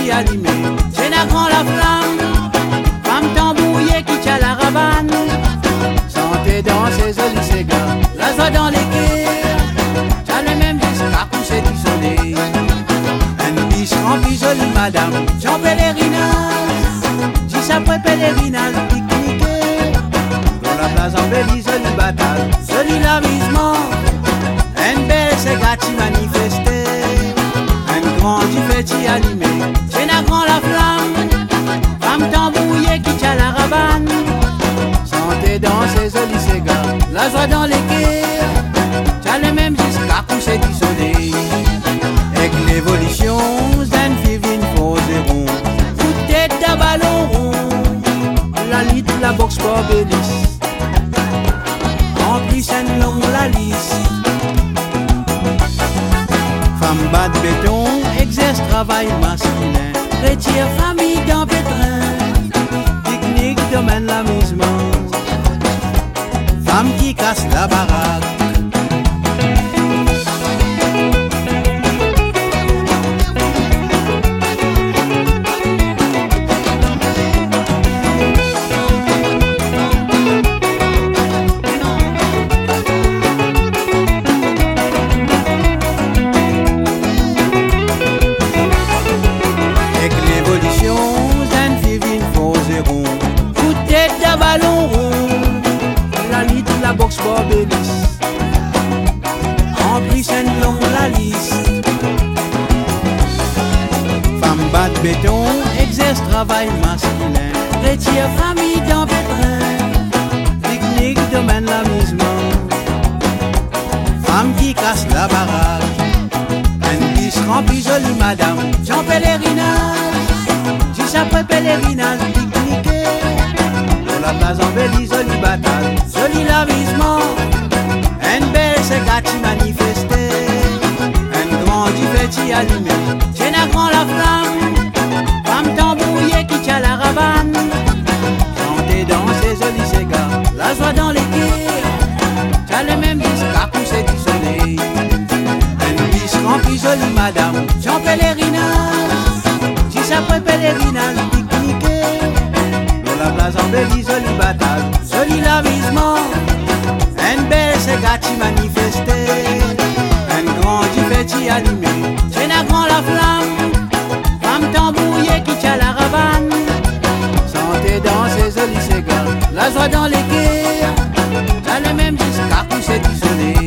petit allumé, c'est la grande la flamme, femme tambouillée qui tient la ravane, santé dans ses jolis ségards, la joie dans les quais, t'as le même disque à coucher du soleil, un bis rempli jolie madame, Jean pèlerinage, 10 après pèlerinage, pique-niquer, dans la place embellie, jolie bataille, joli l'amusement, une belle ségati manifestée, un grand du petit allumé, c'est la grande la flamme, femme tambouillée qui tient la ravane, santé dans ses jolis ségards, la joie dans les quais, t'as le même jusqu'à coucher du soleil, avec l'évolution d'un fivine faux et rond, toute tête d'un ballon rond, la litre, la boxe pour Bélis, en plus un long la lisse. Femme bat de béton, exerce travail masculin, retire famille dans pétrin, pique-nique, domaine l'amusement, femme qui casse la baraque. Ballon rond, la litre, la boxe pour Bélis, en plus un long la liste. Femme bat de béton, exerce travail masculin, retire famille dans pétrin, pique-nique, domaine l'amusement, femme qui casse la baraque, un bis rempli jolie madame, Jean pèlerinage, 10 après pèlerinage, pique-niquer, la place embellie, jolie bataille, joli l'amusement, une belle ségati manifestée, un grand du petit allumé, c'est la grande la flamme, femme tambouillée qui tient la ravane, santé dans ses jolis ségards, la joie dans les quais, t'as le même disque à coucher du soleil, un bis rempli jolie madame, Jean pèlerinage, 10 après pèlerinage, pique-niquer, la place embellie, jolie bataille, joli l'amusement, une belle ségati manifestée, un grand du petit allumé, c'est la grande la flamme, femme tambouillée qui tient la ravane, santé dans ses jolis ségards, la joie dans les quais, t'as le même disque à coucher du soleil.